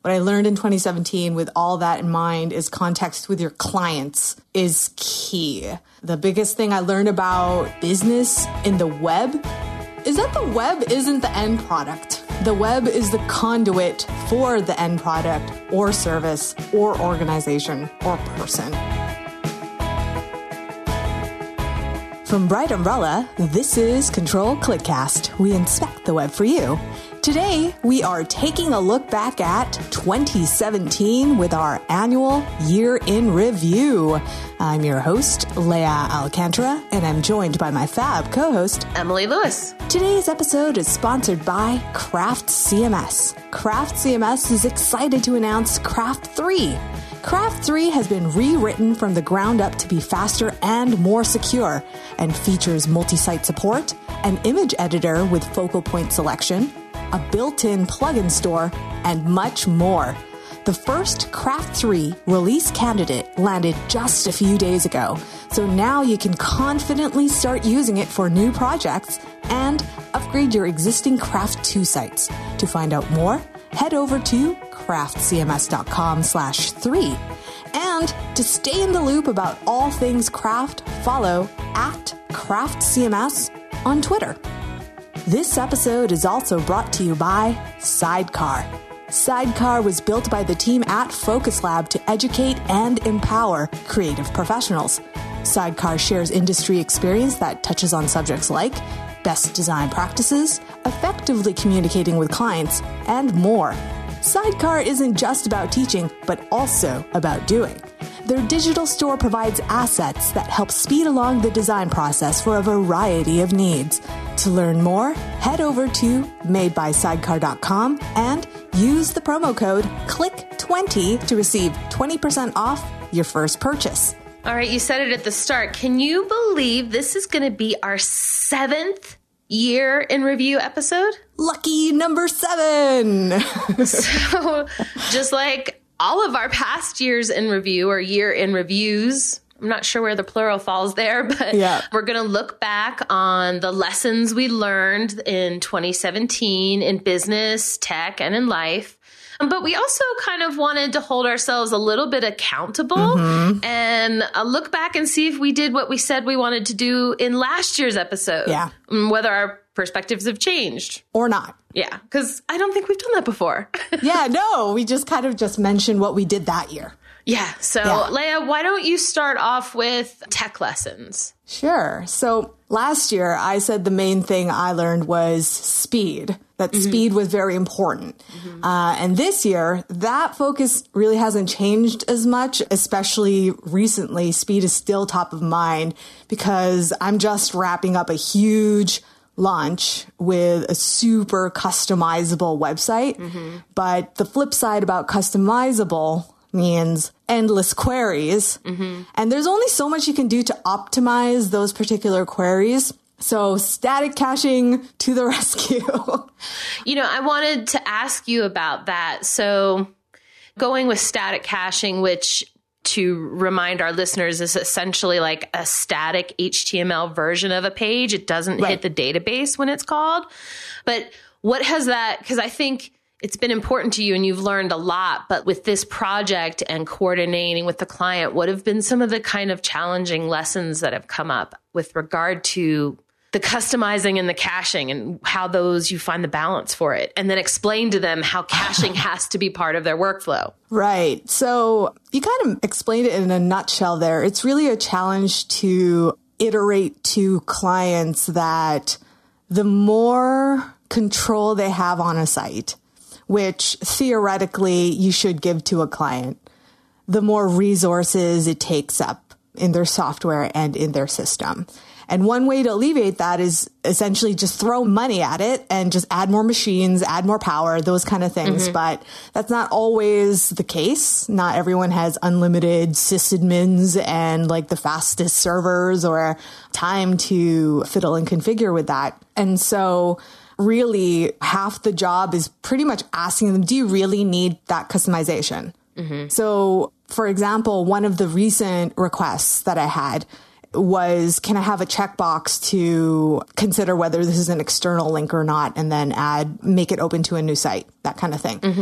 what I learned in 2017 with all that in mind is context with your clients is key. The biggest thing I learned about business in the web is that the web isn't the end product. The web is the conduit for the end product or service or organization or person. From Bright Umbrella, this is Control ClickCast. We inspect the web for you. Today, we are taking a look back at 2017 with our annual Year in Review. I'm your host, Leah Alcantara, and I'm joined by my fab co-host, Emily Lewis. Today's episode is sponsored by Craft CMS. Craft CMS is excited to announce Craft 3. Craft 3 has been rewritten from the ground up to be faster and more secure, and features multi-site support, an image editor with focal point selection, a built-in plugin store, and much more. The first Craft 3 release candidate landed just a few days ago, so now you can confidently start using it for new projects and upgrade your existing Craft 2 sites. To find out more, head over to craftcms.com/3. And to stay in the loop about all things Craft, follow @CraftCMS on Twitter. This episode is also brought to you by Sidecar. Sidecar was built by the team at Focus Lab to educate and empower creative professionals. Sidecar shares industry experience that touches on subjects like best design practices, effectively communicating with clients, and more. Sidecar isn't just about teaching, but also about doing. Their digital store provides assets that help speed along the design process for a variety of needs. To learn more, head over to madebysidecar.com and use the promo code CLICK20 to receive 20% off your first purchase. All right, you said it at the start. Can you believe this is going to be our 7th Year in Review episode? Lucky number 7. So just like all of our past years in review or year in reviews, I'm not sure where the plural falls there, but We're going to look back on the lessons we learned in 2017 in business, tech, and in life. But we also kind of wanted to hold ourselves a little bit accountable and look back and see if we did what we said we wanted to do in last year's episode. Yeah. Whether our perspectives have changed. Or not. Yeah, because I don't think we've done that before. No, we just kind of just mentioned what we did that year. Yeah. So, Leah, why don't you start off with tech lessons? Sure. So last year, I said the main thing I learned was speed, that speed was very important. And this year, that focus really hasn't changed as much, especially recently. Speed is still top of mind because I'm just wrapping up a huge launch with a super customizable website. But the flip side about customizable means endless queries. And there's only so much you can do to optimize those particular queries. So static caching to the rescue. I wanted to ask you about that. So going with static caching, which to remind our listeners is essentially like a static HTML version of a page. It doesn't hit the database when it's called. But what has that, because I think it's been important to you and you've learned a lot, but with this project and coordinating with the client, what have been some of the kind of challenging lessons that have come up with regard to the customizing and the caching and how those you find the balance for it, and then explain to them how caching has to be part of their workflow? Right. So you kind of explained it in a nutshell there. It's really a challenge to iterate to clients that the more control they have on a site, which theoretically you should give to a client, the more resources it takes up in their software and in their system. And one way to alleviate that is essentially just throw money at it and just add more machines, add more power, those kind of things. But that's not always the case. Not everyone has unlimited sysadmins and like the fastest servers or time to fiddle and configure with that. And so really half the job is pretty much asking them, do you really need that customization? So for example, one of the recent requests that I had was, can I have a checkbox to consider whether this is an external link or not, and then make it open to a new site, that kind of thing.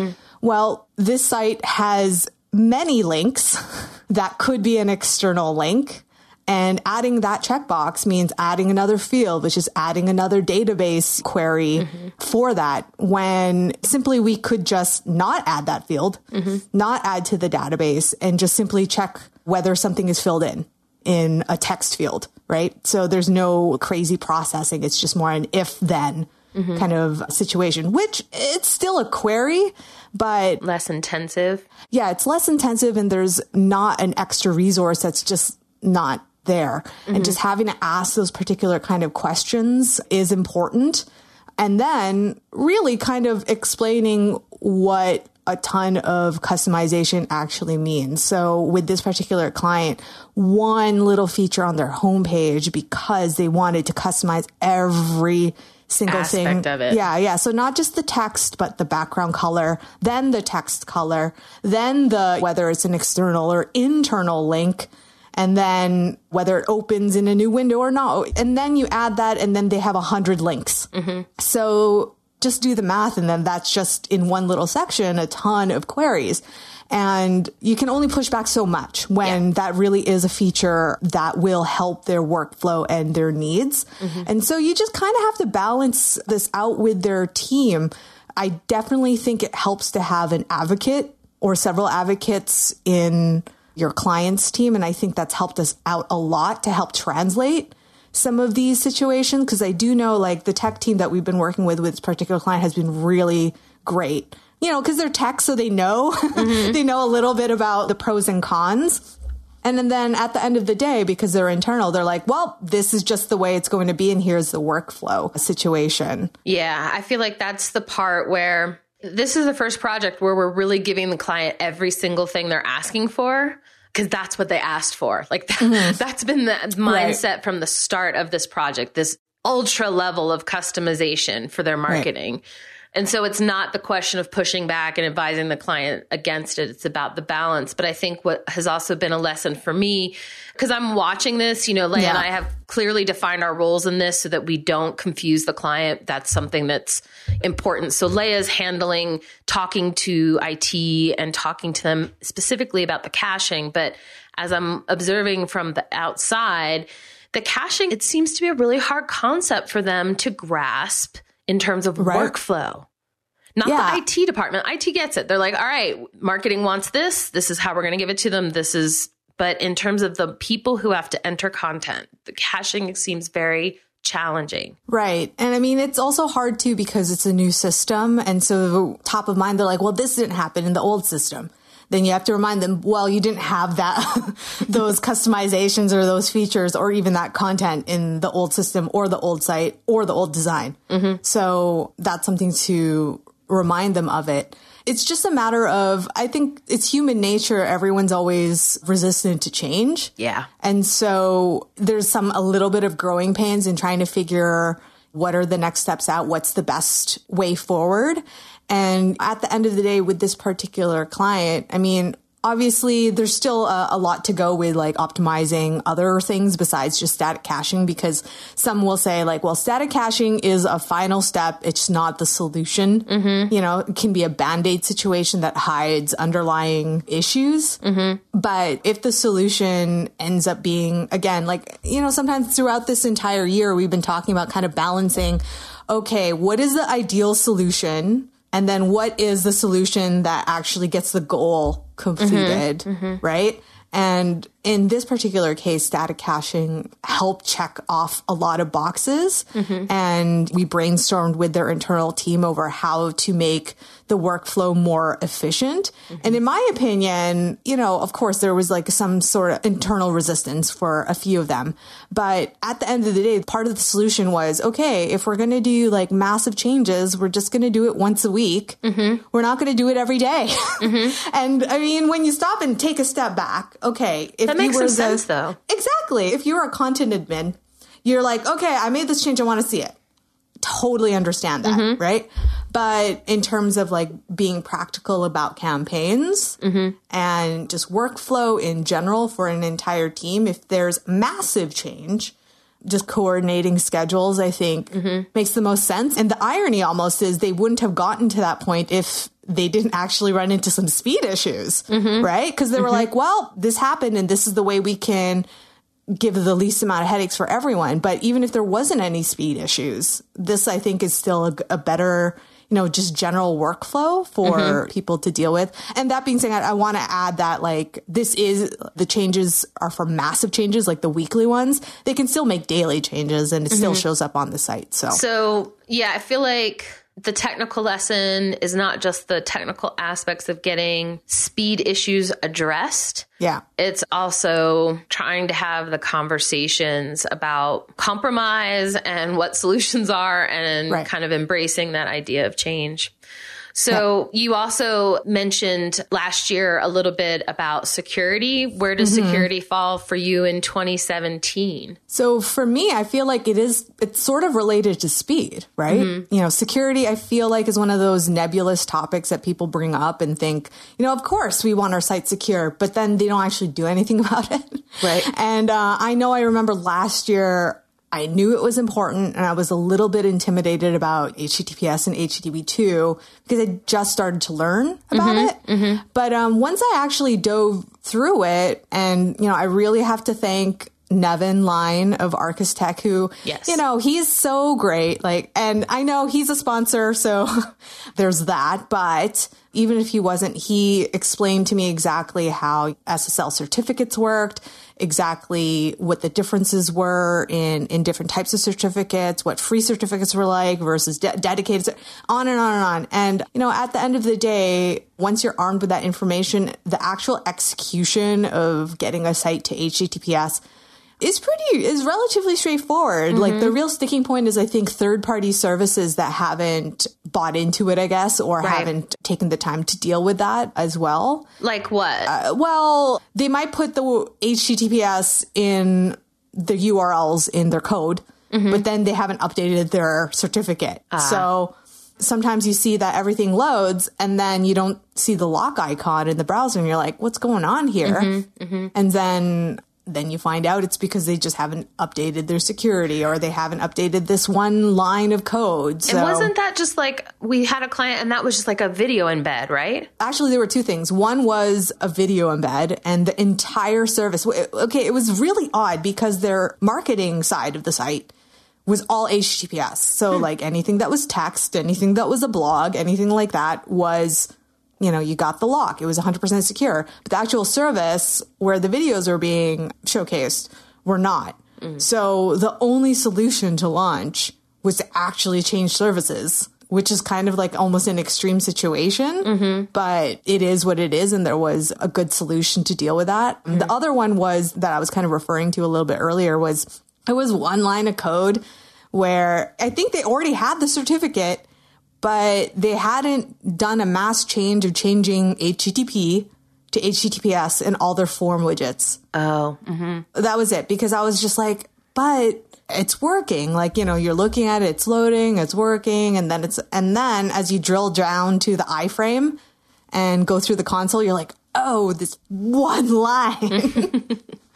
Well, this site has many links that could be an external link. And adding that checkbox means adding another field, which is adding another database query for that, when simply we could just not add that field, not add to the database, and just simply check whether something is filled in a text field, right? So there's no crazy processing. It's just more an if-then kind of situation, which it's still a query, but less intensive. Yeah, it's less intensive, and there's not an extra resource that's just not there. And just having to ask those particular kind of questions is important. And then really kind of explaining what a ton of customization actually means. So with this particular client, one little feature on their homepage, because they wanted to customize every single aspect thing of it. Yeah. So not just the text, but the background color, then the text color, then whether it's an external or internal link, and then whether it opens in a new window or not. And then you add that, and then they have 100 links. So just do the math, and then that's just in one little section, a ton of queries. And you can only push back so much when that really is a feature that will help their workflow and their needs. And so you just kind of have to balance this out with their team. I definitely think it helps to have an advocate or several advocates in your client's team. And I think that's helped us out a lot to help translate some of these situations. Because I do know like the tech team that we've been working with this particular client has been really great, because they're tech. So they know, they know a little bit about the pros and cons. And then at the end of the day, because they're internal, they're like, well, this is just the way it's going to be. And here's the workflow situation. Yeah, I feel like that's the part where this is the first project where we're really giving the client every single thing they're asking for, because that's what they asked for. Like that's been the mindset from the start of this project, this ultra level of customization for their marketing. And so it's not the question of pushing back and advising the client against it. It's about the balance. But I think what has also been a lesson for me, because I'm watching this, Leah and I have clearly defined our roles in this so that we don't confuse the client. That's something that's important. So Leah's handling, talking to IT and talking to them specifically about the caching. But as I'm observing from the outside, the caching, it seems to be a really hard concept for them to grasp in terms of workflow. Not the IT department. IT gets it. They're like, all right, marketing wants this. This is how we're going to give it to them. But in terms of the people who have to enter content, the caching seems very challenging. Right. And I mean, it's also hard too, because it's a new system. And so top of mind, they're like, well, this didn't happen in the old system. Then you have to remind them, well, you didn't have those customizations or those features or even that content in the old system or the old site or the old design. So that's something to remind them of it. It's just a matter of, I think it's human nature. Everyone's always resistant to change. Yeah. And so there's a little bit of growing pains in trying to figure what are the next steps out, what's the best way forward. And at the end of the day, with this particular client, I mean, obviously there's still a lot to go with like optimizing other things besides just static caching, because some will say like, well, static caching is a final step. It's not the solution. It can be a Band-Aid situation that hides underlying issues. But if the solution ends up being, again, like, sometimes throughout this entire year, we've been talking about kind of balancing, okay, what is the ideal solution? And then what is the solution that actually gets the goal completed, right? And in this particular case, static caching helped check off a lot of boxes. And we brainstormed with their internal team over how to make the workflow more efficient. And in my opinion, of course, there was like some sort of internal resistance for a few of them. But at the end of the day, part of the solution was, okay, if we're going to do like massive changes, we're just going to do it once a week. We're not going to do it every day. And I mean, when you stop and take a step back, okay, if that makes some sense though. Exactly. If you're a content admin, you're like, okay, I made this change. I want to see it. Totally understand that. Right. But in terms of like being practical about campaigns and just workflow in general for an entire team, if there's massive change, just coordinating schedules, I think, makes the most sense. And the irony almost is they wouldn't have gotten to that point if they didn't actually run into some speed issues, right? Because they were like, well, this happened and this is the way we can give the least amount of headaches for everyone. But even if there wasn't any speed issues, this, I think, is still a better, just general workflow for people to deal with. And that being said, I want to add that the changes are for massive changes, like the weekly ones. They can still make daily changes and it still shows up on the site. So yeah, I feel like the technical lesson is not just the technical aspects of getting speed issues addressed. Yeah. It's also trying to have the conversations about compromise and what solutions are and kind of embracing that idea of change. So you also mentioned last year a little bit about security. Where does security fall for you in 2017? So for me, I feel like it's sort of related to speed, right? Security, I feel like, is one of those nebulous topics that people bring up and think, of course we want our site secure, but then they don't actually do anything about it. Right. And I remember last year, I knew it was important and I was a little bit intimidated about HTTPS and HTTP2 because I just started to learn about it. But once I actually dove through it, and, I really have to thank Nevin Line of Arcus Tech, who, he's so great. And I know he's a sponsor, so there's that. But even if he wasn't, he explained to me exactly how SSL certificates worked, exactly what the differences were in different types of certificates, what free certificates were like versus dedicated, on and on and on. And, at the end of the day, once you're armed with that information, the actual execution of getting a site to HTTPS is relatively straightforward. Like the real sticking point is, I think, third-party services that haven't bought into it, I guess, or haven't taken the time to deal with that as well. Like what? Well, they might put the HTTPS in the URLs in their code, but then they haven't updated their certificate. So sometimes you see that everything loads and then you don't see the lock icon in the browser and you're like, what's going on here? And then you find out it's because they just haven't updated their security or they haven't updated this one line of code. So, and wasn't that just like, we had a client and that was just like a video embed, right? Actually, there were two things. One was a video embed and the entire service. Okay, it was really odd because their marketing side of the site was all HTTPS. So like anything that was text, anything that was a blog, anything like that was, you got the lock. It was 100% secure. But the actual service where the videos are being showcased were not. So the only solution to launch was to actually change services, which is kind of like almost an extreme situation. But it is what it is. And there was a good solution to deal with that. The other one was that I was kind of referring to a little bit earlier was it was one line of code where I think they already had the certificate, but they hadn't done a mass change of changing HTTP to HTTPS in all their form widgets. Oh, that was it. Because I was just like, but it's working. Like, you're looking at it, it's loading, it's working. And then as you drill down to the iframe and go through the console, you're like, oh, this one line.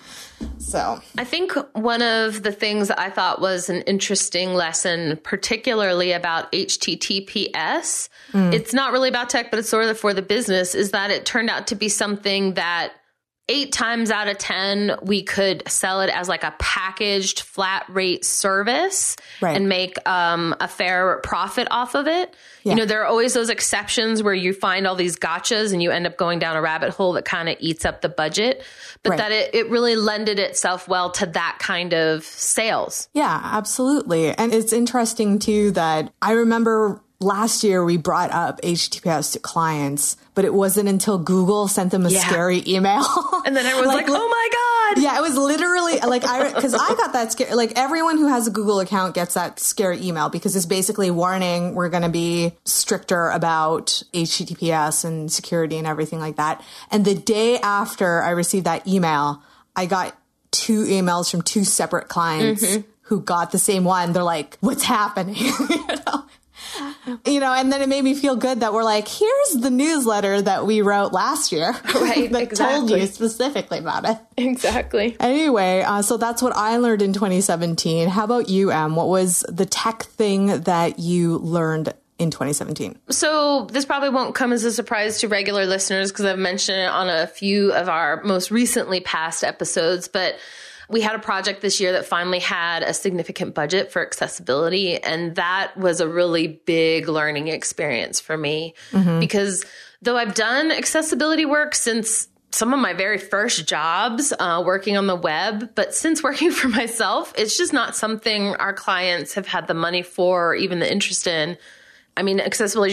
So I think one of the things that I thought was an interesting lesson, particularly about HTTPS, it's not really about tech, but it's sort of for the business, is that it turned out to be something that 8 times out of 10, we could sell it as like a packaged flat rate service and make a fair profit off of it. Yeah. There are always those exceptions where you find all these gotchas and you end up going down a rabbit hole that kind of eats up the budget, but that it really lended itself well to that kind of sales. Yeah, absolutely. And it's interesting too that I remember last year we brought up HTTPS to clients, but it wasn't until Google sent them a scary email. And then everyone's like, oh my God. Yeah, it was literally like, because I got that scary, like everyone who has a Google account gets that scary email because it's basically warning, we're going to be stricter about HTTPS and security and everything like that. And the day after I received that email, I got 2 emails from 2 separate clients who got the same one. They're like, what's happening? And then it made me feel good that we're like, here's the newsletter that we wrote last year. Right. that told you specifically about it. Exactly. Anyway, so that's what I learned in 2017. How about you, Em? What was the tech thing that you learned in 2017? So this probably won't come as a surprise to regular listeners because I've mentioned it on a few of our most recently past episodes, but we had a project this year that finally had a significant budget for accessibility. And that was a really big learning experience for me because though I've done accessibility work since some of my very first jobs working on the web, but since working for myself, it's just not something our clients have had the money for or even the interest in. I mean, accessibility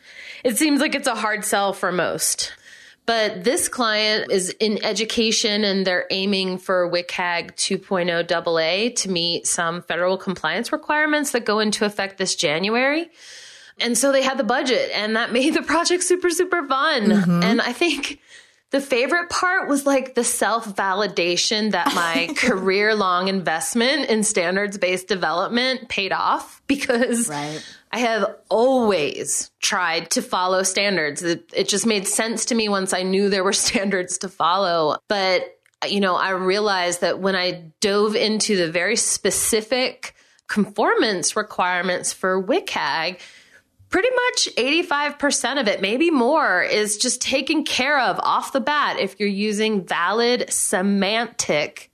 it seems like it's a hard sell for most. But this client is in education and they're aiming for WCAG 2.0 AA to meet some federal compliance requirements that go into effect this January. And so they had the budget and that made the project super, super fun. And I think the favorite part was like the self-validation that my career-long investment in standards-based development paid off because I have always tried to follow standards. It just made sense to me once I knew there were standards to follow. But, I realized that when I dove into the very specific conformance requirements for WCAG, pretty much 85% of it, maybe more, is just taken care of off the bat if you're using valid semantic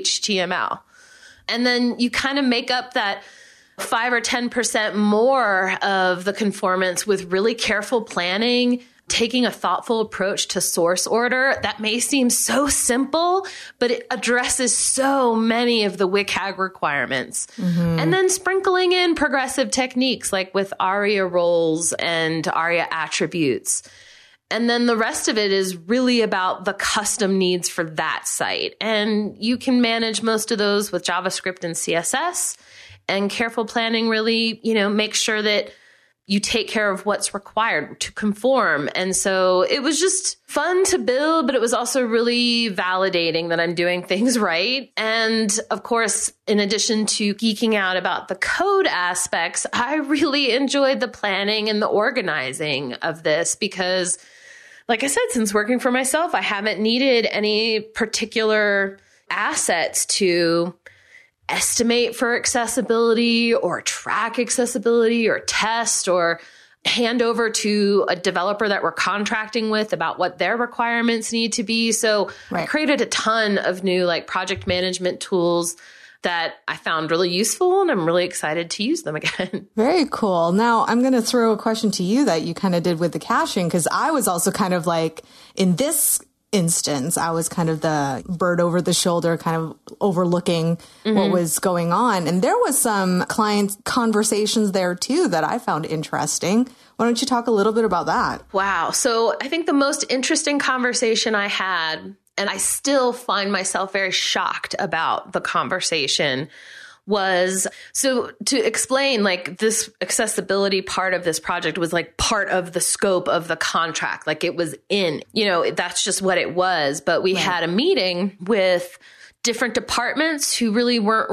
HTML. And then you kind of make up that 5 or 10% more of the conformance with really careful planning, taking a thoughtful approach to source order. That may seem so simple, but it addresses so many of the WCAG requirements. And then sprinkling in progressive techniques like with ARIA roles and ARIA attributes. And then the rest of it is really about the custom needs for that site. And you can manage most of those with JavaScript and CSS. And careful planning really, makes sure that you take care of what's required to conform. And so it was just fun to build, but it was also really validating that I'm doing things right. And of course, in addition to geeking out about the code aspects, I really enjoyed the planning and the organizing of this because, like I said, since working for myself, I haven't needed any particular assets to estimate for accessibility or track accessibility or test or hand over to a developer that we're contracting with about what their requirements need to be. So I created a ton of new project management tools that I found really useful and I'm really excited to use them again. Very cool. Now I'm going to throw a question to you that you kind of did with the caching because I was also kind of in this instance, I was kind of the bird over the shoulder, kind of overlooking what was going on. And there was some client conversations there too that I found interesting. Why don't you talk a little bit about that? Wow. So I think the most interesting conversation I had, and I still find myself very shocked about the conversation, was so to explain this accessibility part of this project was part of the scope of the contract. It was that's just what it was. But we had a meeting with different departments who really weren't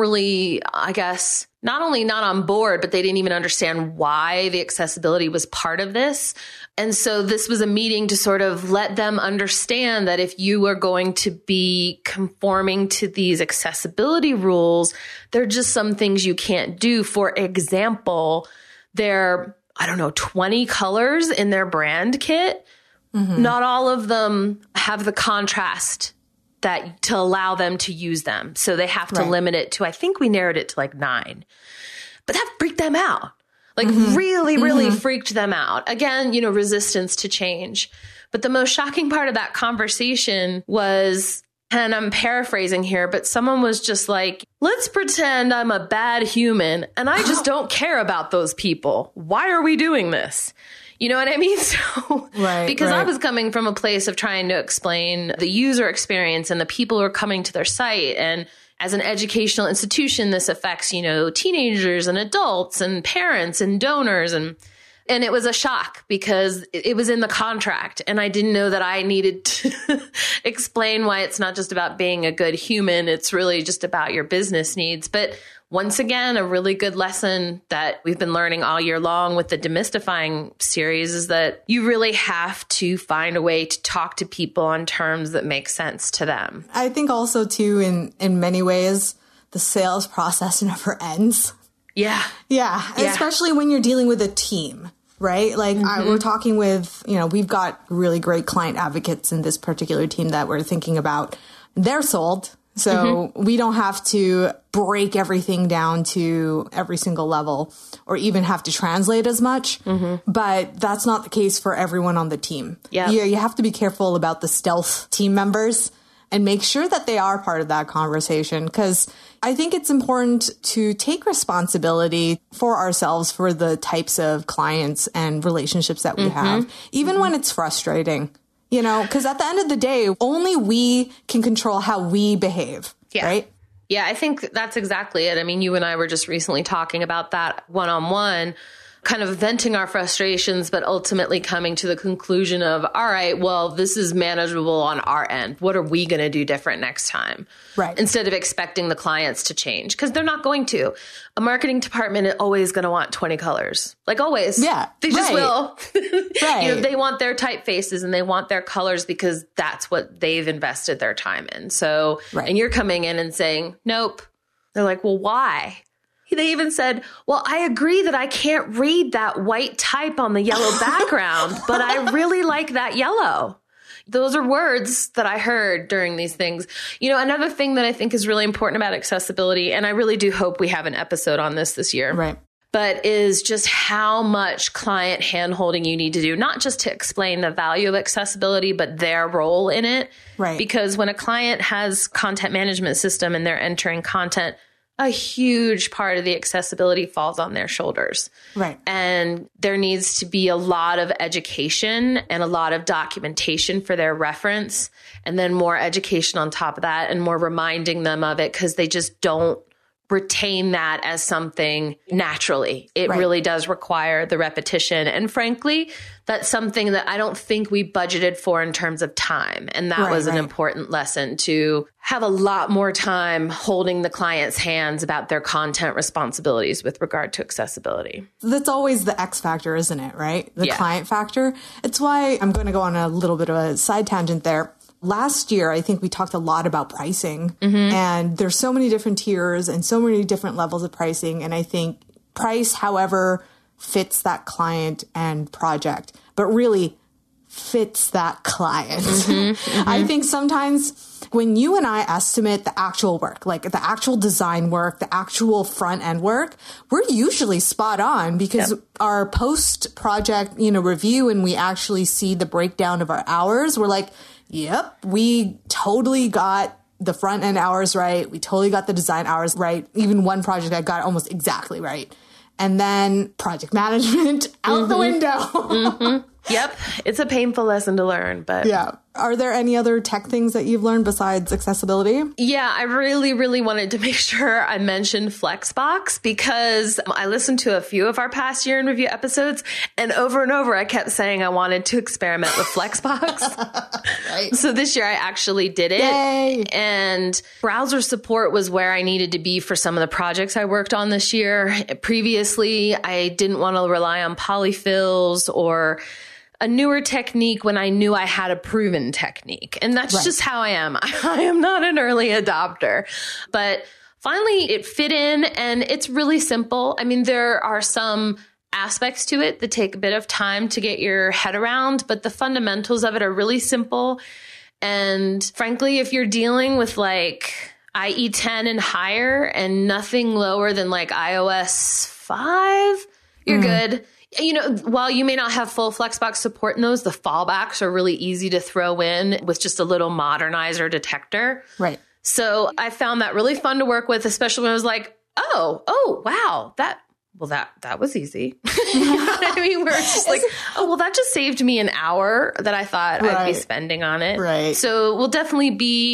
I guess, not only not on board, but they didn't even understand why the accessibility was part of this. And so this was a meeting to sort of let them understand that if you are going to be conforming to these accessibility rules, there are just some things you can't do. For example, there are, 20 colors in their brand kit. Not all of them have the contrast that to allow them to use them. So they have to limit it to, I think we narrowed it to 9. But that freaked them out. Really freaked them out. Again, resistance to change. But the most shocking part of that conversation was, and I'm paraphrasing here, but someone was just let's pretend I'm a bad human and I just don't care about those people. Why are we doing this? You know what I mean? So, because I was coming from a place of trying to explain the user experience and the people who are coming to their site. And as an educational institution, this affects, teenagers and adults and parents and donors. And And it was a shock because it was in the contract and I didn't know that I needed to explain why it's not just about being a good human. It's really just about your business needs. But once again, a really good lesson that we've been learning all year long with the Demystifying series is that you really have to find a way to talk to people on terms that make sense to them. I think also too, in many ways, the sales process never ends. Yeah. Yeah. Especially when you're dealing with a team, right? Like we're talking with, we've got really great client advocates in this particular team that we're thinking about. They're sold. So we don't have to break everything down to every single level or even have to translate as much. But that's not the case for everyone on the team. Yeah. You have to be careful about the stealth team members and make sure that they are part of that conversation. Because I think it's important to take responsibility for ourselves for the types of clients and relationships that we have, even when it's frustrating. Because at the end of the day, only we can control how we behave, right? Yeah, I think that's exactly it. I mean, you and I were just recently talking about that one-on-one, kind of venting our frustrations, but ultimately coming to the conclusion of, all right, well, this is manageable on our end. What are we going to do different next time? Right. Instead of expecting the clients to change, because they're not going to. A marketing department is always going to want 20 colors. Like always. Yeah. They just will. Right. They want their typefaces and they want their colors because that's what they've invested their time in. So, and you're coming in and saying, nope. They're like, well, why? They even said, well, I agree that I can't read that white type on the yellow background, but I really like that yellow. Those are words that I heard during these things. Another thing that I think is really important about accessibility, and I really do hope we have an episode on this year. Right. But is just how much client handholding you need to do, not just to explain the value of accessibility, but their role in it. Right. Because when a client has content management system and they're entering content, a huge part of the accessibility falls on their shoulders. Right. And there needs to be a lot of education and a lot of documentation for their reference, and then more education on top of that and more reminding them of it because they just don't retain that as something naturally. It really does require the repetition. And frankly, that's something that I don't think we budgeted for in terms of time. And that was an important lesson, to have a lot more time holding the client's hands about their content responsibilities with regard to accessibility. That's always the X factor, isn't it? Right? The client factor. It's why I'm going to go on a little bit of a side tangent there. Last year, I think we talked a lot about pricing, and there's so many different tiers and so many different levels of pricing. And I think price, however, fits that client and project, but really fits that client. I think sometimes when you and I estimate the actual work, like the actual design work, the actual front end work, we're usually spot on because our post project, review, and we actually see the breakdown of our hours. We're like, yep, we totally got the front end hours right. We totally got the design hours right. Even one project I got almost exactly right. And then project management out the window. Yep. It's a painful lesson to learn, but yeah. Are there any other tech things that you've learned besides accessibility? Yeah, I really, really wanted to make sure I mentioned Flexbox because I listened to a few of our past year in review episodes, and over I kept saying I wanted to experiment with Flexbox. So this year I actually did it. Yay. And browser support was where I needed to be for some of the projects I worked on this year. Previously, I didn't want to rely on polyfills or a newer technique when I knew I had a proven technique. And that's just how I am. I am not an early adopter. But finally, it fit in and it's really simple. I mean, there are some aspects to it that take a bit of time to get your head around, but the fundamentals of it are really simple. And frankly, if you're dealing with like IE 10 and higher and nothing lower than like iOS 5, you're good. While you may not have full Flexbox support in those, the fallbacks are really easy to throw in with just a little modernizer detector. Right. So I found that really fun to work with, especially when I was like, oh, wow, that was easy. You know what I mean? Where it's just like, that just saved me an hour that I thought I'd be spending on it. Right. So we'll definitely be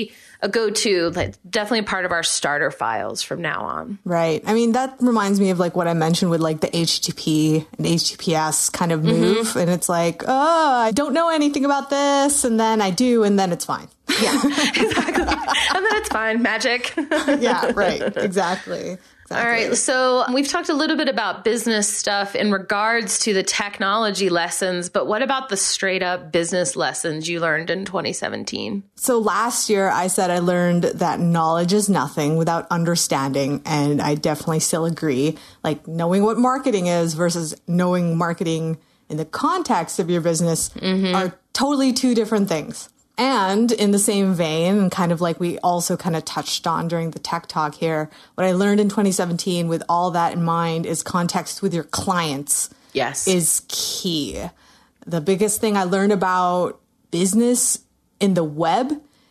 a go-to, like definitely part of our starter files from now on. Right. I mean, that reminds me of like what I mentioned with like the HTTP and HTTPS kind of move. And it's like, oh, I don't know anything about this. And then I do, and then it's fine. Yeah, exactly. And then it's fine. Magic. Yeah, right. Exactly. All right. So we've talked a little bit about business stuff in regards to the technology lessons, but what about the straight up business lessons you learned in 2017? So last year I said I learned that knowledge is nothing without understanding. And I definitely still agree. Like knowing what marketing is versus knowing marketing in the context of your business are totally two different things. And in the same vein, and kind of like we also kind of touched on during the tech talk here, what I learned in 2017 with all that in mind is context with your clients is key. The biggest thing I learned about business in the web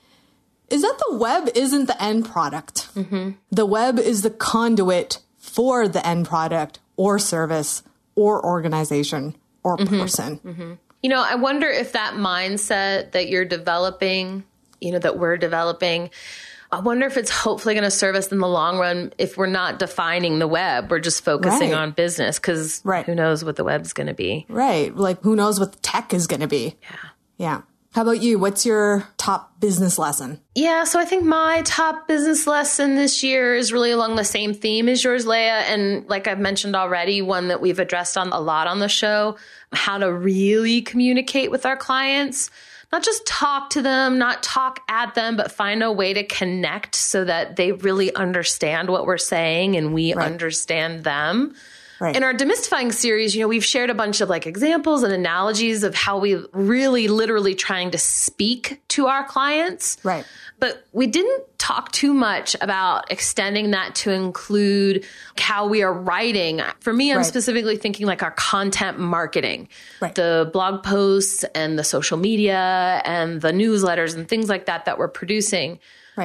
is that the web isn't the end product. The web is the conduit for the end product or service or organization or person. You know, I wonder if that mindset that you're developing, you know, that we're developing, I wonder if it's hopefully going to serve us in the long run if we're not defining the web. We're just focusing on business because who knows what the web's going to be. Right. Like who knows what the tech is going to be. Yeah. How about you? What's your top business lesson? Yeah, so I think my top business lesson this year is really along the same theme as yours, Leah. And like I've mentioned already, one that we've addressed on a lot on the show, how to really communicate with our clients. Not just talk to them, not talk at them, but find a way to connect so that they really understand what we're saying and we understand them. In our Demystifying series, you know, we've shared a bunch of like examples and analogies of how we really literally trying to speak to our clients. But we didn't talk too much about extending that to include how we are writing. For me, I'm specifically thinking like our content marketing, the blog posts and the social media and the newsletters and things like that we're producing.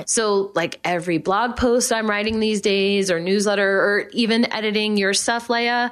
So like every blog post I'm writing these days or newsletter or even editing your stuff, Leah,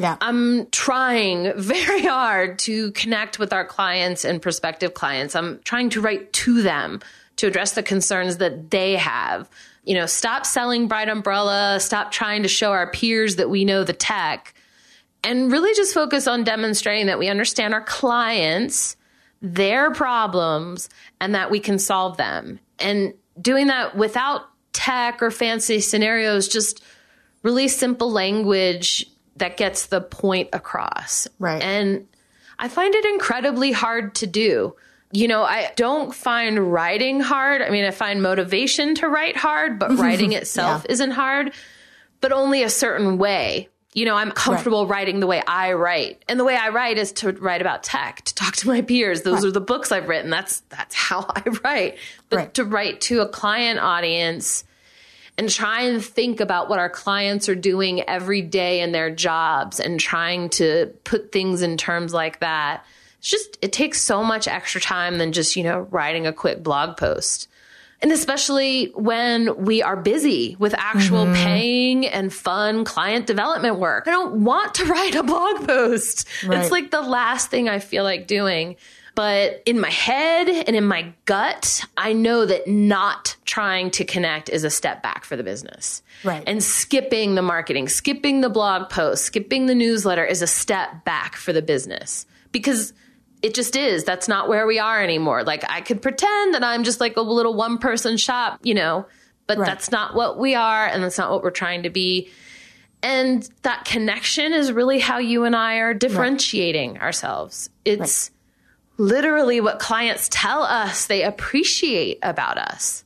I'm trying very hard to connect with our clients and prospective clients. I'm trying to write to them to address the concerns that they have. You know, stop selling Bright Umbrella, stop trying to show our peers that we know the tech, and really just focus on demonstrating that we understand our clients, their problems, and that we can solve them. And doing that without tech or fancy scenarios, just really simple language that gets the point across. And I find it incredibly hard to do. You know, I don't find writing hard. I mean, I find motivation to write hard, but writing itself isn't hard, but only a certain way. You know, I'm comfortable writing the way I write. And the way I write is to write about tech, to talk to my peers. Those are the books I've written. That's how I write. But to write to a client audience and try and think about what our clients are doing every day in their jobs and trying to put things in terms like that. It's just, it takes so much extra time than just, you know, writing a quick blog post. And especially when we are busy with actual paying and fun client development work. I don't want to write a blog post. It's like the last thing I feel like doing. But in my head and in my gut, I know that not trying to connect is a step back for the business. And skipping the marketing, skipping the blog post, skipping the newsletter is a step back for the business. Because it just is. That's not where we are anymore. Like I could pretend that I'm just like a little one person shop, you know, but that's not what we are. And that's not what we're trying to be. And that connection is really how you and I are differentiating ourselves. It's literally what clients tell us they appreciate about us.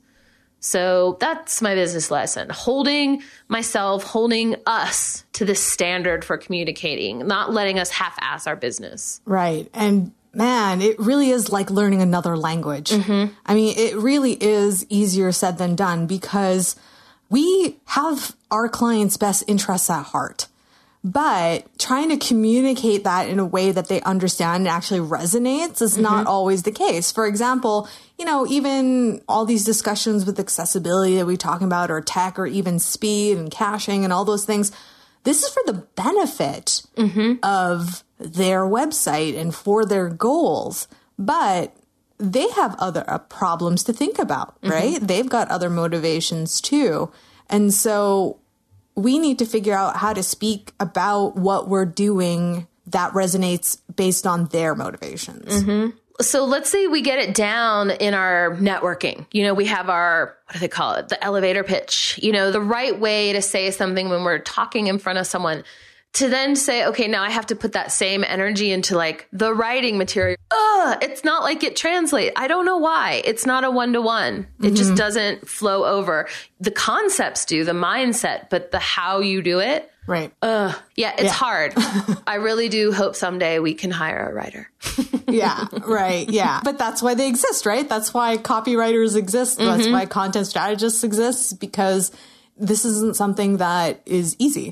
So that's my business lesson. Holding myself, holding us to this standard for communicating, not letting us half-ass our business. And man, it really is like learning another language. I mean, it really is easier said than done because we have our clients' best interests at heart. But trying to communicate that in a way that they understand and actually resonates is not always the case. For example, you know, even all these discussions with accessibility that we're talking about, or tech, or even speed and caching and all those things, this is for the benefit of their website and for their goals. But they have other problems to think about, right? They've got other motivations too. And so we need to figure out how to speak about what we're doing that resonates based on their motivations. So let's say we get it down in our networking. We have our, what do they call it? The elevator pitch, the right way to say something when we're talking in front of someone, to then say, okay, now I have to put that same energy into like the writing material. It's not like it translates. I don't know why. It's not a one-to-one. It just doesn't flow over. The concepts do, the mindset, but the how you do it. Right. It's hard. I really do hope someday we can hire a writer. Right. Yeah. But that's why they exist, right? That's why copywriters exist. That's why content strategists exist, because this isn't something that is easy.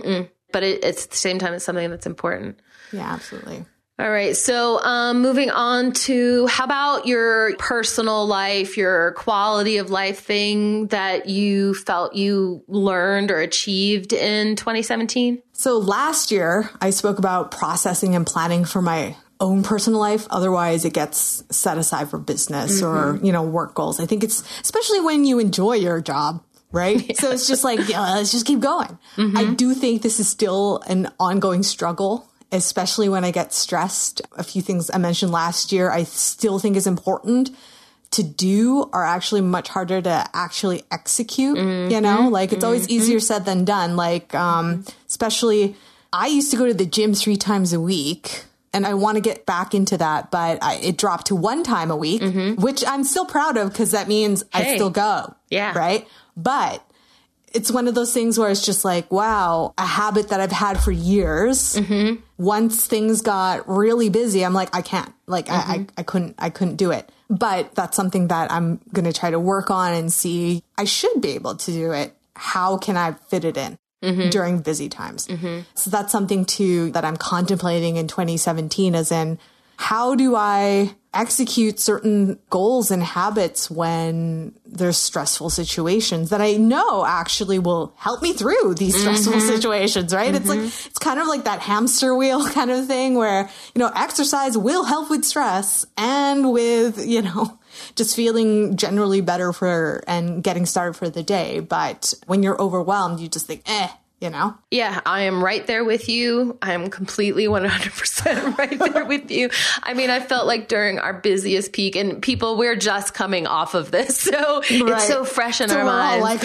But it's at the same time, it's something that's important. Yeah, absolutely. All right. So moving on to, how about your personal life, your quality of life thing that you felt you learned or achieved in 2017? So last year, I spoke about processing and planning for my own personal life. Otherwise, it gets set aside for business or, work goals. I think it's especially when you enjoy your job. Right. Yeah. So it's just like, let's just keep going. I do think this is still an ongoing struggle, especially when I get stressed. A few things I mentioned last year, I still think is important to do are actually much harder to actually execute. It's always easier said than done. Especially I used to go to the gym 3 times a week. And I want to get back into that, but it dropped to 1 time a week, which I'm still proud of because that means I still go. Yeah. Right. But it's one of those things where it's just like, wow, a habit that I've had for years. Once things got really busy, I'm like, I can't, I couldn't do it. But that's something that I'm going to try to work on and see. I should be able to do it. How can I fit it in? During busy times. So that's something too that I'm contemplating in 2017, as in, how do I execute certain goals and habits when there's stressful situations that I know actually will help me through these stressful situations, right? It's kind of like that hamster wheel kind of thing where, exercise will help with stress and with, just feeling generally better and getting started for the day. But when you're overwhelmed, you just think, Yeah, I am right there with you. I am completely 100% right there with you. I mean, I felt like during our busiest peak, and we're just coming off of this. So it's so fresh in our minds.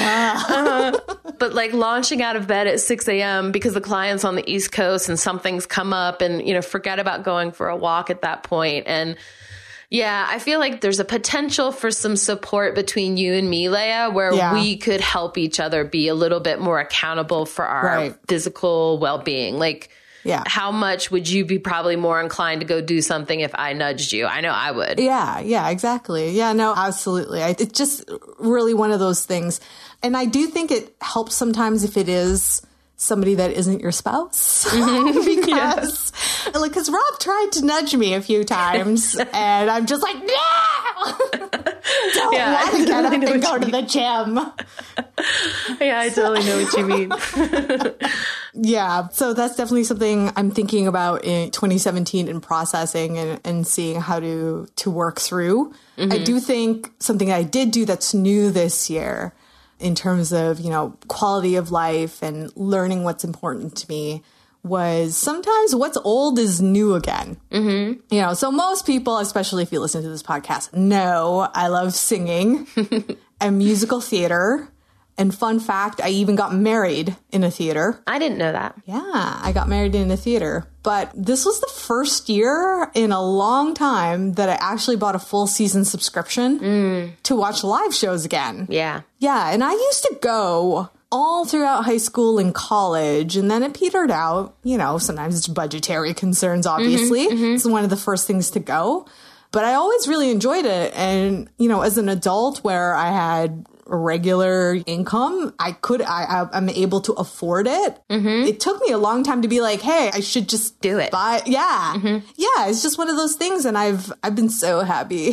But launching out of bed at 6 a.m. because the client's on the East Coast and something's come up, and, forget about going for a walk at that point. And yeah, I feel like there's a potential for some support between you and me, Leah, where we could help each other be a little bit more accountable for our physical well-being. How much would you be probably more inclined to go do something if I nudged you? I know I would. Yeah, exactly. Yeah, no, absolutely. It's just really one of those things. And I do think it helps sometimes if it is somebody that isn't your spouse, because Rob tried to nudge me a few times and I'm just like, no, don't want to get up and go to the gym. Yeah, I totally know what you mean. Yeah. So that's definitely something I'm thinking about in 2017 and processing and seeing how to work through. I do think something I did do that's new this year in terms of, quality of life and learning what's important to me was sometimes what's old is new again. So most people, especially if you listen to this podcast, know I love singing and musical theater. And fun fact, I even got married in a theater. I didn't know that. Yeah, I got married in a theater. But this was the first year in a long time that I actually bought a full season subscription to watch live shows again. Yeah. Yeah, and I used to go all throughout high school and college, and then it petered out. Sometimes it's budgetary concerns, obviously. It's one of the first things to go. But I always really enjoyed it. And, as an adult where I had regular income, I'm able to afford it. It took me a long time to be like, hey, I should just do it. Buy. Yeah. Yeah. It's just one of those things. And I've been so happy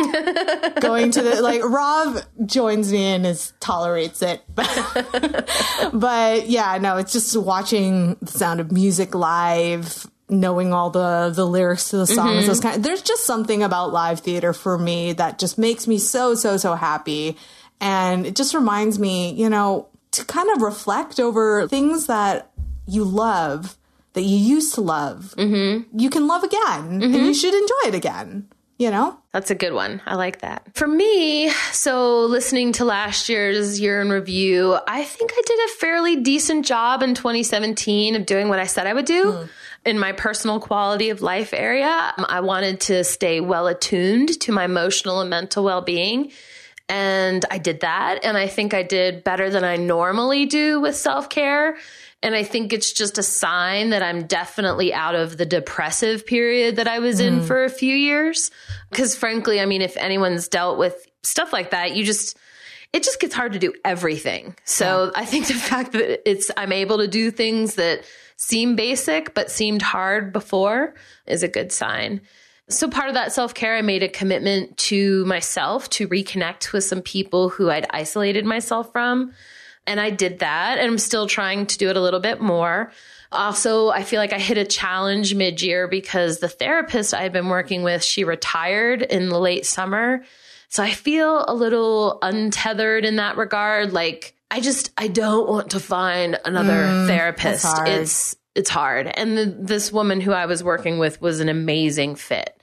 going to Rob joins me and tolerates it. But yeah, no, it's just watching The Sound of Music live knowing all the lyrics to the songs. There's just something about live theater for me that just makes me so happy. And it just reminds me, to kind of reflect over things that you love, that you used to love. You can love again, and you should enjoy it again. That's a good one. I like that. For me, so listening to last year's year in review, I think I did a fairly decent job in 2017 of doing what I said I would do in my personal quality of life area. I wanted to stay well attuned to my emotional and mental well-being. And I did that. And I think I did better than I normally do with self-care. And I think it's just a sign that I'm definitely out of the depressive period that I was in for a few years. Because frankly, I mean, if anyone's dealt with stuff like that, it just gets hard to do everything. So I think the fact that I'm able to do things that seem basic but seemed hard before is a good sign. So part of that self-care, I made a commitment to myself to reconnect with some people who I'd isolated myself from. And I did that, and I'm still trying to do it a little bit more. Also, I feel like I hit a challenge mid-year because the therapist I had been working with, she retired in the late summer. So I feel a little untethered in that regard. Like, I don't want to find another therapist. It's hard. And this woman who I was working with was an amazing fit.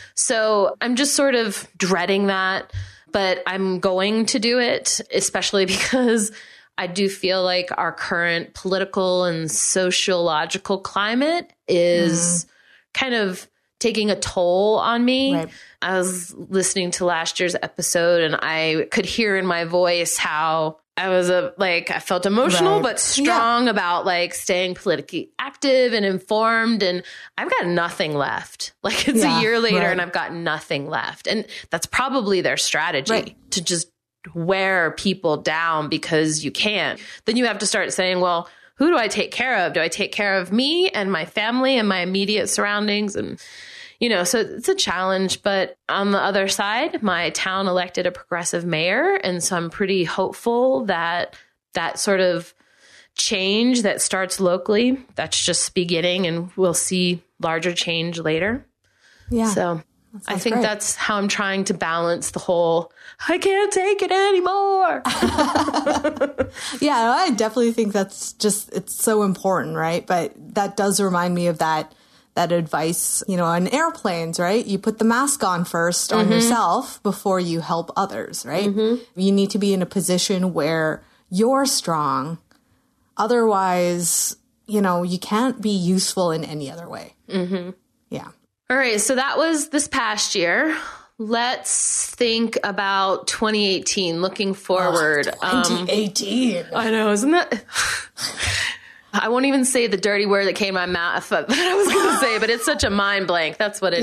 So I'm just sort of dreading that, but I'm going to do it, especially because I do feel like our current political and sociological climate is kind of taking a toll on me. Right. I was listening to last year's episode and I could hear in my voice how I was I felt emotional, but strong about like staying politically active and informed. And I've got nothing left. Like it's a year later and I've got nothing left. And that's probably their strategy to just wear people down because you can't. Then you have to start saying, well, who do I take care of? Do I take care of me and my family and my immediate surroundings? And, so it's a challenge. But on the other side, my town elected a progressive mayor. And so I'm pretty hopeful that that sort of change that starts locally, that's just beginning, and we'll see larger change later. Yeah. So I think that's how I'm trying to balance the whole, I can't take it anymore. Yeah, I definitely think that's it's so important, right? But that does remind me of that advice, on airplanes, right? You put the mask on first on yourself before you help others, right? You need to be in a position where you're strong. Otherwise, you can't be useful in any other way. Yeah. All right. So that was this past year. Let's think about 2018, looking forward. 2018. I know, isn't that? I won't even say the dirty word that came to my mouth that I was going to say, but it's such a mind blank. That's what it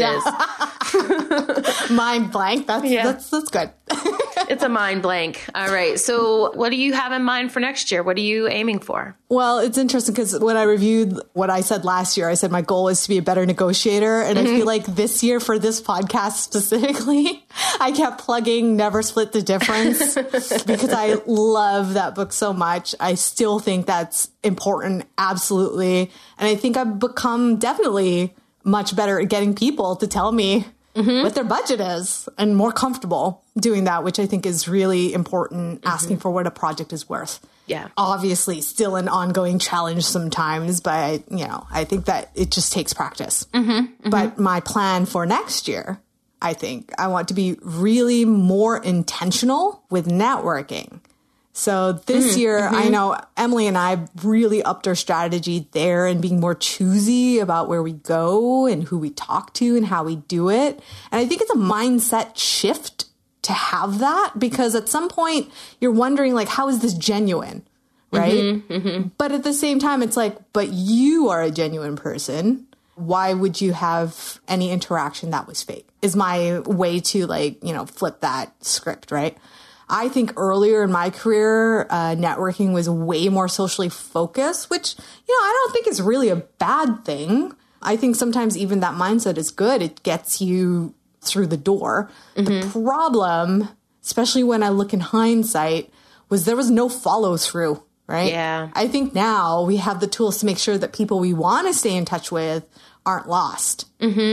is. Mind blank. That's good. It's a mind blank. All right. So what do you have in mind for next year? What are you aiming for? Well, it's interesting because when I reviewed what I said last year, I said my goal is to be a better negotiator. And I feel like this year for this podcast specifically, I kept plugging Never Split the Difference because I love that book so much. I still think that's important. Absolutely. And I think I've become definitely much better at getting people to tell me what their budget is and more comfortable doing that, which I think is really important, asking for what a project is worth. Yeah. Obviously still an ongoing challenge sometimes, but I think that it just takes practice. But my plan for next year, I think I want to be really more intentional with networking. So this year, I know Emily and I really upped our strategy there and being more choosy about where we go and who we talk to and how we do it. And I think it's a mindset shift to have that, because at some point you're wondering, like, how is this genuine? Right. But at the same time, it's like, but you are a genuine person. Why would you have any interaction that was fake? Is my way to flip that script. Right. I think earlier in my career, networking was way more socially focused, which, I don't think is really a bad thing. I think sometimes even that mindset is good. It gets you through the door. The problem, especially when I look in hindsight, was there was no follow through, right? Yeah. I think now we have the tools to make sure that people we want to stay in touch with aren't lost.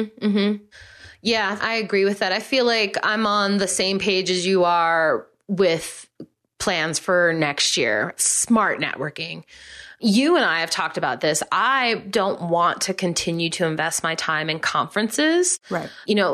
Yeah, I agree with that. I feel like I'm on the same page as you are with plans for next year. Smart networking. You and I have talked about this. I don't want to continue to invest my time in conferences. Right.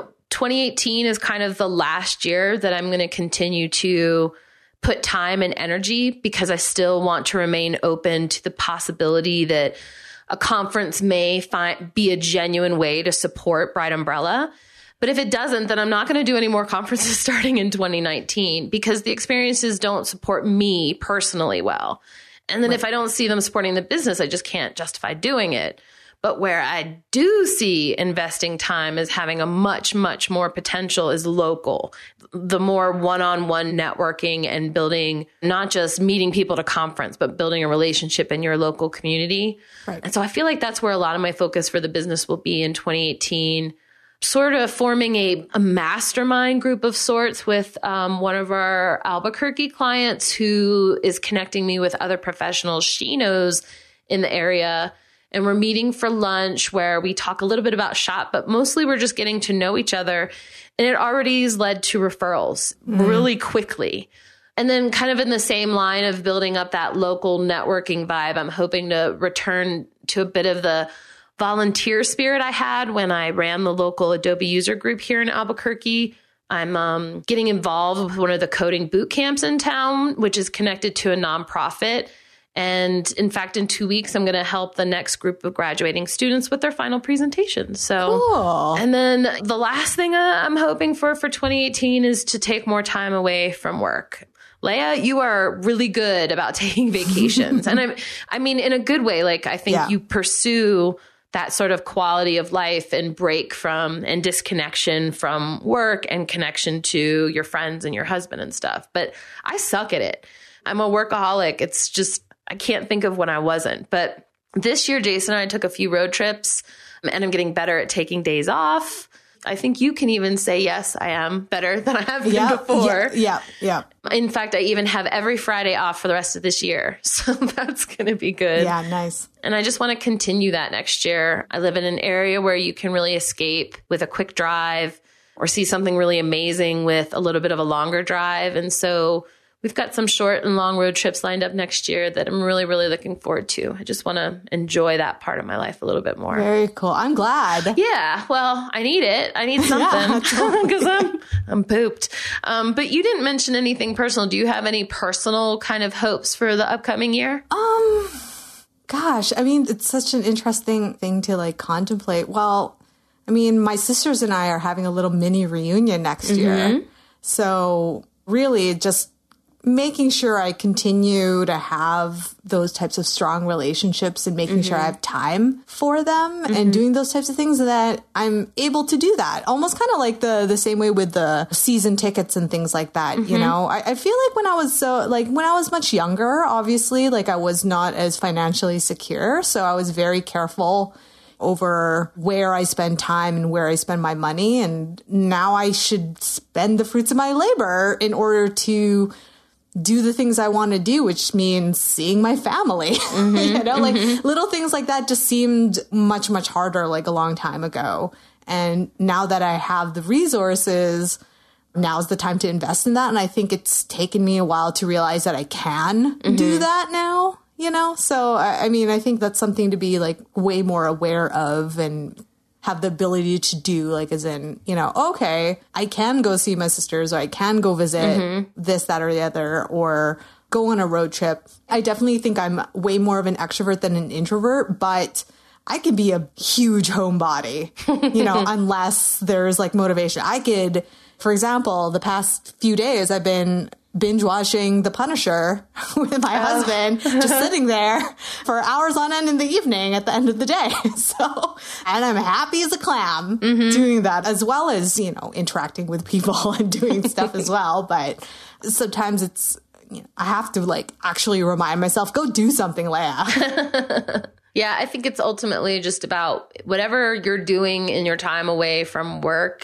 2018 is kind of the last year that I'm going to continue to put time and energy, because I still want to remain open to the possibility that a conference may be a genuine way to support Bright Umbrella. But if it doesn't, then I'm not going to do any more conferences starting in 2019, because the experiences don't support me personally well. And then if I don't see them supporting the business, I just can't justify doing it. But where I do see investing time as having a much, much more potential is local. The more one-on-one networking and building, not just meeting people at a conference, but building a relationship in your local community. Right. And so I feel like that's where a lot of my focus for the business will be in 2018. Sort of forming a mastermind group of sorts with one of our Albuquerque clients who is connecting me with other professionals she knows in the area. And we're meeting for lunch where we talk a little bit about SHOP, but mostly we're just getting to know each other. And it already has led to referrals really quickly. And then kind of in the same line of building up that local networking vibe, I'm hoping to return to a bit of the volunteer spirit I had when I ran the local Adobe user group here in Albuquerque. I'm getting involved with one of the coding boot camps in town, which is connected to a nonprofit. And in fact, in 2 weeks, I'm going to help the next group of graduating students with their final presentation. So, cool. And then the last thing I'm hoping for 2018 is to take more time away from work. Leah, you are really good about taking vacations. And I mean, in a good way. Like, I think you pursue that sort of quality of life and break from and disconnection from work and connection to your friends and your husband and stuff. But I suck at it. I'm a workaholic. It's just, I can't think of when I wasn't. But this year, Jason and I took a few road trips, and I'm getting better at taking days off. I think you can even say, yes, I am better than I have been before. Yeah. In fact, I even have every Friday off for the rest of this year. So that's going to be good. Yeah, nice. And I just want to continue that next year. I live in an area where you can really escape with a quick drive or see something really amazing with a little bit of a longer drive. And so we've got some short and long road trips lined up next year that I'm really, really looking forward to. I just want to enjoy that part of my life a little bit more. Very cool. I'm glad. Yeah. Well, I need it. I need something because I'm pooped. But you didn't mention anything personal. Do you have any personal kind of hopes for the upcoming year? Gosh, I mean, it's such an interesting thing to like contemplate. Well, I mean, my sisters and I are having a little mini reunion next year. So really just making sure I continue to have those types of strong relationships and making sure I have time for them and doing those types of things, that I'm able to do that. Almost kind of like the same way with the season tickets and things like that. You know, I feel like when I was much younger, obviously, like I was not as financially secure. So I was very careful over where I spend time and where I spend my money. And now I should spend the fruits of my labor in order to do the things I want to do, which means seeing my family. You know, like little things like that just seemed much, much harder like a long time ago. And now that I have the resources, now's the time to invest in that. And I think it's taken me a while to realize that I can do that now, you know? So, I mean, I think that's something to be like way more aware of and have the ability to do, like, as in, you know, okay, I can go see my sisters, or I can go visit this, that, or the other, or go on a road trip. I definitely think I'm way more of an extrovert than an introvert, but I could be a huge homebody, you know, unless there's like motivation. I could, for example, the past few days, I've been binge watching The Punisher with my husband, just sitting there for hours on end in the evening at the end of the day. So, and I'm happy as a clam doing that, as well as, you know, interacting with people and doing stuff as well. But sometimes it's, you know, I have to like actually remind myself, go do something, Leah. Yeah, I think it's ultimately just about whatever you're doing in your time away from work,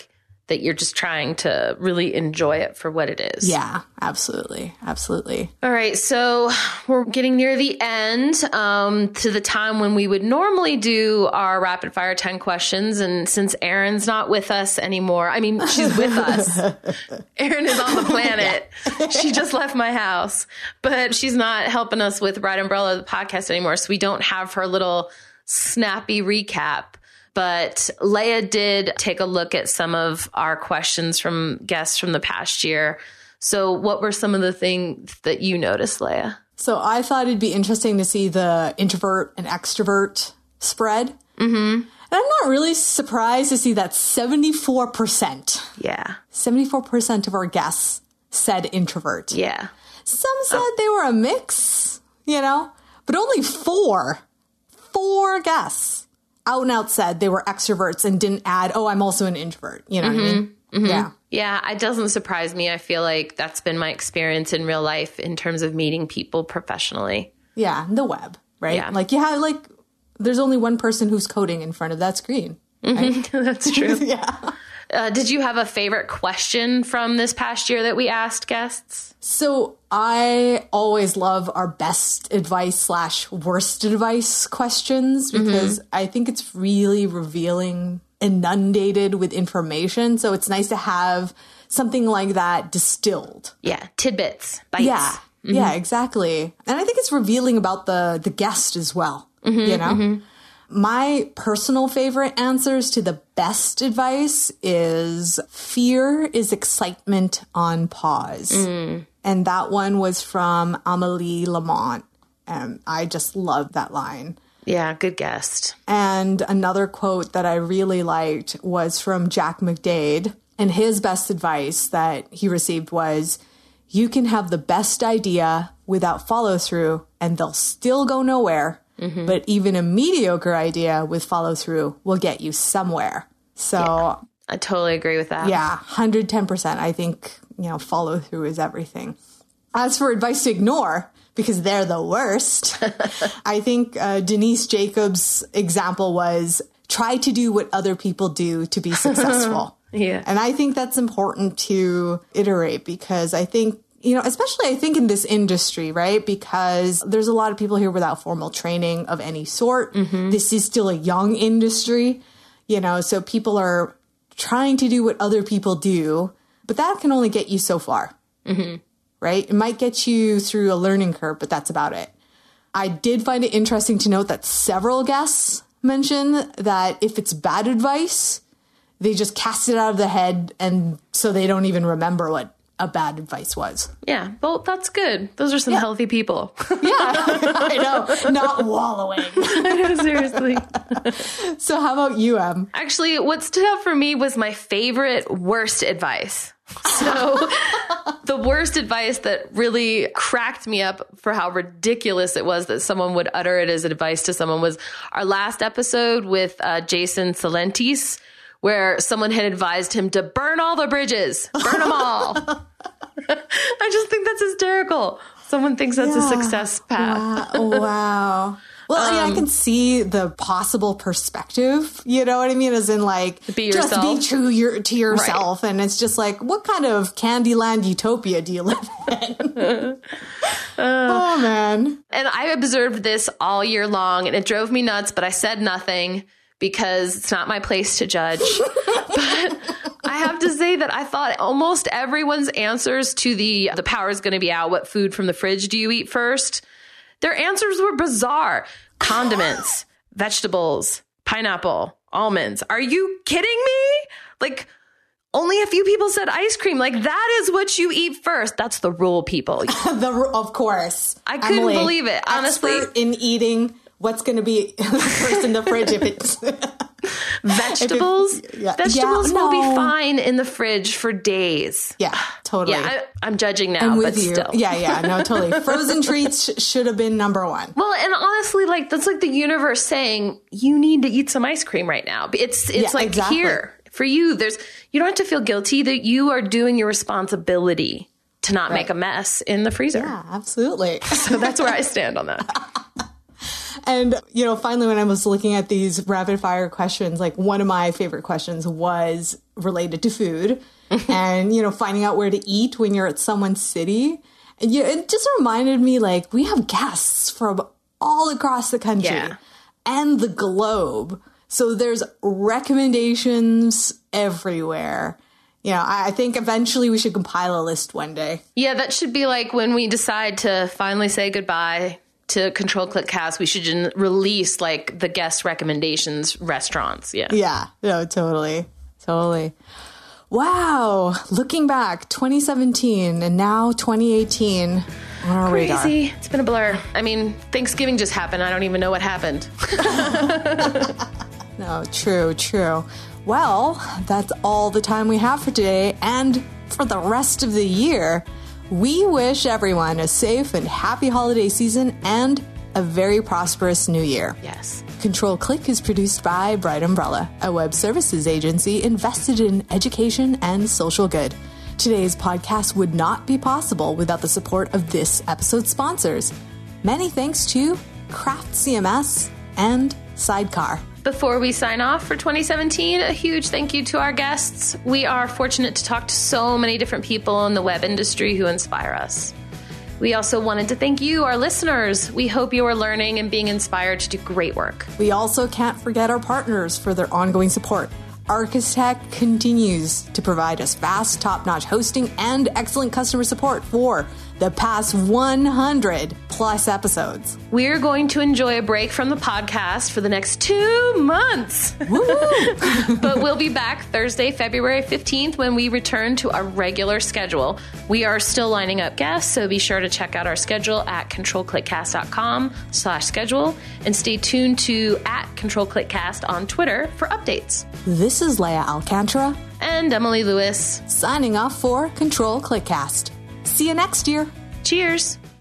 that you're just trying to really enjoy it for what it is. Yeah, absolutely. Absolutely. All right. So we're getting near the end to the time when we would normally do our rapid fire 10 questions. And since Erin's not with us anymore, I mean, she's with us. Erin is on the planet. She just left my house, but she's not helping us with Bright Umbrella, the podcast anymore. So we don't have her little snappy recap. But Leah did take a look at some of our questions from guests from the past year. So what were some of the things that you noticed, Leah? So I thought it'd be interesting to see the introvert and extrovert spread. Mm-hmm. And I'm not really surprised to see that 74%. Yeah. 74% of our guests said introvert. Yeah. Some said they were a mix, but only four guests out and out said they were extroverts and didn't add, oh, I'm also an introvert. You know what I mean? Mm-hmm. Yeah. Yeah, it doesn't surprise me. I feel like that's been my experience in real life in terms of meeting people professionally. Yeah, the web, right? Yeah. There's only one person who's coding in front of that screen. Right? Mm-hmm. That's true. Yeah. Did you have a favorite question from this past year that we asked guests? So I always love our best advice / worst advice questions because I think it's really revealing, inundated with information. So it's nice to have something like that distilled. Yeah. Tidbits. Bites. Yeah. Mm-hmm. Yeah, exactly. And I think it's revealing about the guest as well, My personal favorite answers to the best advice is fear is excitement on pause. And that one was from Amélie Lamont. And I just love that line. Yeah, good guest. And another quote that I really liked was from Jack McDade. And his best advice that he received was, you can have the best idea without follow through and they'll still go nowhere. Mm-hmm. But even a mediocre idea with follow through will get you somewhere. So yeah, I totally agree with that. Yeah, 110%. I think, follow through is everything. As for advice to ignore, because they're the worst, I think Denise Jacobs' example was try to do what other people do to be successful. Yeah. And I think that's important to iterate because I think, especially I think in this industry, right? Because there's a lot of people here without formal training of any sort. Mm-hmm. This is still a young industry, so people are trying to do what other people do, but that can only get you so far, right? It might get you through a learning curve, but that's about it. I did find it interesting to note that several guests mentioned that if it's bad advice, they just cast it out of the head and so they don't even remember what a bad advice was. Yeah, well, that's good. Those are some healthy people. Yeah, I know. Not wallowing. I know, seriously. So how about you, Em? Actually, what stood out for me was my favorite worst advice. So the worst advice that really cracked me up for how ridiculous it was that someone would utter it as advice to someone was our last episode with Jason Salentis, where someone had advised him to burn all the bridges, burn them all. I just think that's hysterical. Someone thinks that's a success path. Wow. Well, I can see the possible perspective, you know what I mean? As in be yourself. Just be true to yourself. Right. And it's just what kind of Candyland utopia do you live in? Oh, man. And I observed this all year long and it drove me nuts, but I said nothing because it's not my place to judge. But I have to say that I thought almost everyone's answers to the power is going to be out. What food from the fridge do you eat first? Their answers were bizarre. Condiments, vegetables, pineapple, almonds. Are you kidding me? Only a few people said ice cream. That is what you eat first. That's the rule, people. Of course. I couldn't believe it, honestly. Expert in eating what's going to be first in the fridge if it's... Vegetables? Vegetables will be fine in the fridge for days. Yeah, totally. Yeah, I'm judging now, but still. Yeah, no, totally. Frozen treats should have been number one. Well, and honestly, that's the universe saying, you need to eat some ice cream right now. It's exactly. Here for you. You don't have to feel guilty that you are doing your responsibility to not make a mess in the freezer. Yeah, absolutely. So that's where I stand on that. And, finally, when I was looking at these rapid fire questions, like one of my favorite questions was related to food and, finding out where to eat when you're at someone's city. And it just reminded me, like, we have guests from all across the country and the globe. So there's recommendations everywhere. I think eventually we should compile a list one day. Yeah, that should be like when we decide to finally say goodbye to Control Click Cast, we should release like the guest recommendations restaurants. Yeah. Yeah. No, totally. Wow. Looking back, 2017 and now 2018 on our radar. Crazy. It's been a blur. I mean, Thanksgiving just happened. I don't even know what happened. No, true. Well, that's all the time we have for today and for the rest of the year. We wish everyone a safe and happy holiday season and a very prosperous new year. Yes. Control Click is produced by Bright Umbrella, a web services agency invested in education and social good. Today's podcast would not be possible without the support of this episode's sponsors. Many thanks to Craft CMS and Sidecar. Before we sign off for 2017, a huge thank you to our guests. We are fortunate to talk to so many different people in the web industry who inspire us. We also wanted to thank you, our listeners. We hope you are learning and being inspired to do great work. We also can't forget our partners for their ongoing support. Architect continues to provide us fast, top-notch hosting and excellent customer support for the past 100 plus episodes. We're going to enjoy a break from the podcast for the next 2 months. But we'll be back Thursday, February 15th when we return to our regular schedule. We are still lining up guests, so be sure to check out our schedule at controlclickcast.com/schedule and stay tuned to @controlclickcast on Twitter for updates. This is Leia Alcantara and Emily Lewis signing off for Control Clickcast. See you next year. Cheers.